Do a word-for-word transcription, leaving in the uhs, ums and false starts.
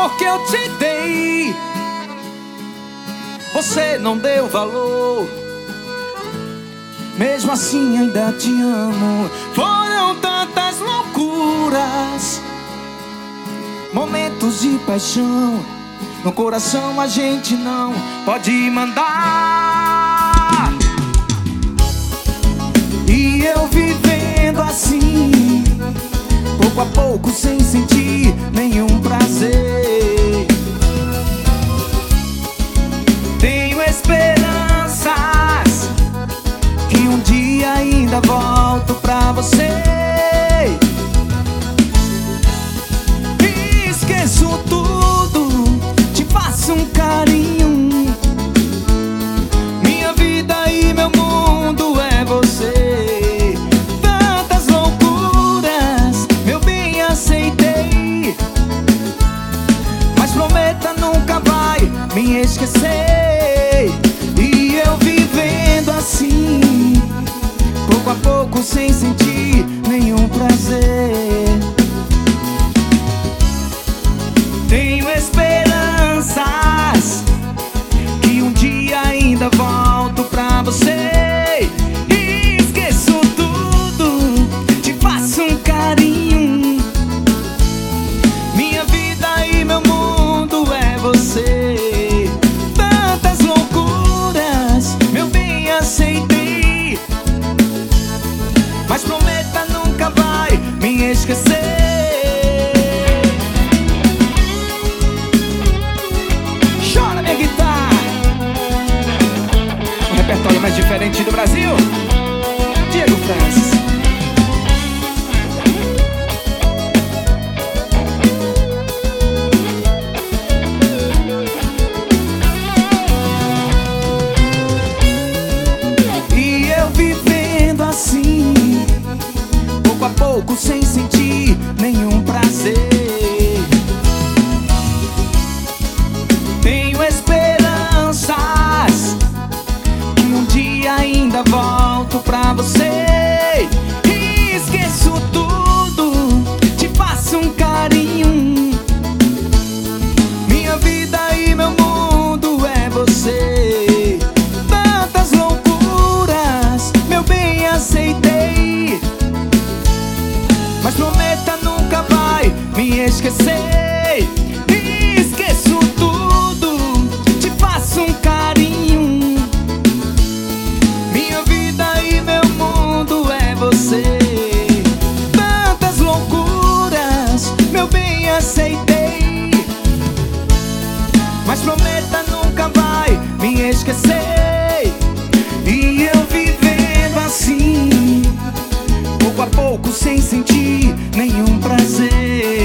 amor que eu te dei, você não deu valor. Mesmo assim ainda te amo. Foram tantas loucuras, momentos de paixão. No coração a gente não pode mandar. E eu vivendo assim, pouco a pouco, sem sentir nenhum prazer. Tenho esperanças que um dia ainda volto pra você. Esqueço tudo, te faço um carinho. Minha vida e meu mundo é você. Tantas loucuras, meu bem, aceitei. Mas prometa nunca vai me esquecer. E eu vivendo assim, pouco a pouco, sem sentir nenhum prazer. Tenho esperanças que um dia ainda volto pra você. Esqueço tudo, te faço um carinho. Minha vida e meu mundo é você. Tantas loucuras, meu bem, aceitei. Mas prometa nunca vai me esquecer. Chora minha guitarra. O repertório mais diferente do Brasil, Diego Francis. E eu vivendo assim, pouco a pouco, sem sentir nenhum prazer. Tenho esperanças que um dia ainda volto pra você. Esqueço tudo, te faço um carinho. Minha vida e meu mundo é você. Tantas loucuras, meu bem, aceitei. Mas prometa nunca vai me esquecer. Esqueço tudo, te faço um carinho. Minha vida e meu mundo é você. Tantas loucuras, meu bem, aceitei. Mas prometa nunca vai me esquecer. E eu vivendo assim, pouco a pouco, sem sentir nenhum prazer.